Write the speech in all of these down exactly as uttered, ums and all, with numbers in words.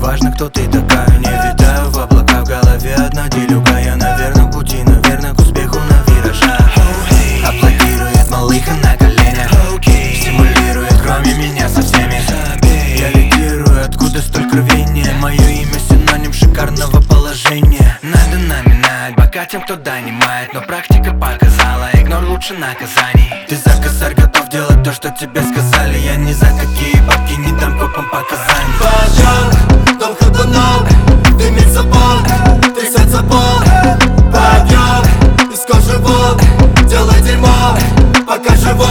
неважно, кто ты такая. Не витаю в облаках, в голове одна делюга. Я на верном пути, наверное, к успеху на виражах. Аплодирует малыха на коленях, стимулирует кроме меня со всеми. Я лидирую, откуда столь кровение? Мое имя синоним шикарного положения. Надо наминать бока тем, кто донимает, но практика показала, игнор лучше наказаний. Ты за косарь готов делать то, что тебе сказали. Я ни за какие бабки не дам копам показаний. Подъем, дом ходуном, дымит сапог, трясется пол. Подъем, из кожи вон, делай дерьмо, пока живой.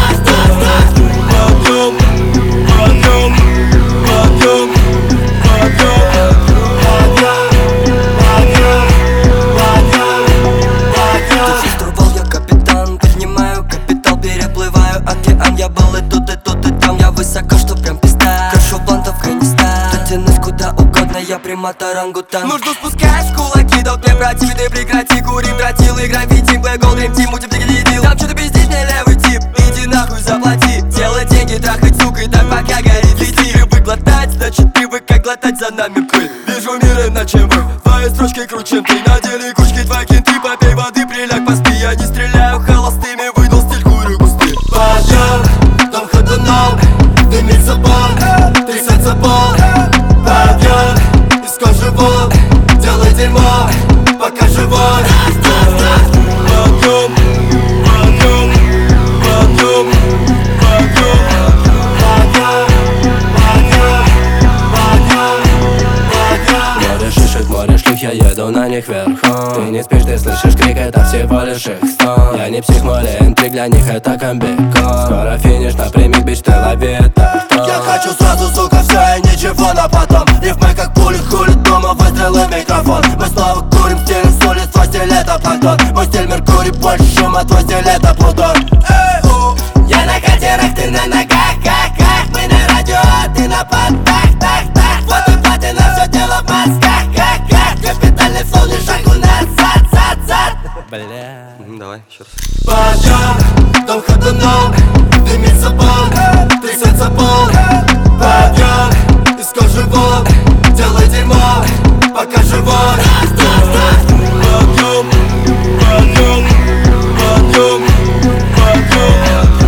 Подъем, подъем, подъем, подъем. Я был и тут, и тут, и там. Я высоко, что прям пизда. Крашу блант Афганистан. Дотянусь куда угодно, я примат орангутан. Нужно спускаешь кулаки, долг мне против. Ты прекрати, курим, тротил и граффити. Black Gold Dream Team, мультип дегидил. Там что-то пиздить, мне левый тип. Иди нахуй, заплати. Делай деньги, трахать сукой, так пока горит. Лети, привык глотать, значит привык как глотать за нами пыль. Вижу мир иначе вы. Твои строчки круче, ты на деле кучки, твои кенты. Попей воды, приляг, поспи. Я не стреляю холостыми, выдал стиль, курю густы. Подъем, дом ходуном, дымит сапог, трясется пол. Подъем, из кожи вон, делай дерьмо, пока живой. Подъем, подъем, подъем, подъем. Море шишек, море шлюх, я еду на них верхом. Ты не спишь, ты слышишь крик, это всего лишь их стон. Я не псих, море интриг, для них это комбикон. Скоро финиш, напрямик, бич, ты лови это. Я хочу сразу, сука, все и ничего на потом. Рифмы как пули, хулит дома, выстрелы в микрофон. Мы снова курим, стиль с твой стиль это планктон. Мой стиль Меркурий, больше шума, твой стиль это Плутон. Я на катерах, ты на ногах, как, как. Мы на радио, а ты на понтах, так, так. Вот и платина, все дело в мозгах, как, как. Капитальный флоу, не шаг у нас, зад, зад, зад. Бля. Давай, еще раз. Подъем, дом ходуном, дымит сапог, трясется пол. Подъем, из кожи вон, делай дерьмо, пока живой. Подъем, подъем, подъем, подъем.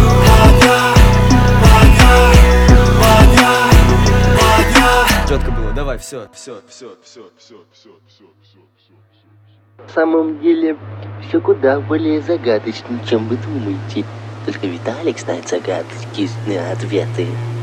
Четко было, давай, все, все, все, все, все, все, все, все, все. На самом деле, все куда более загадочно, чем вы думаете. Только Виталик знает загадочные ответы.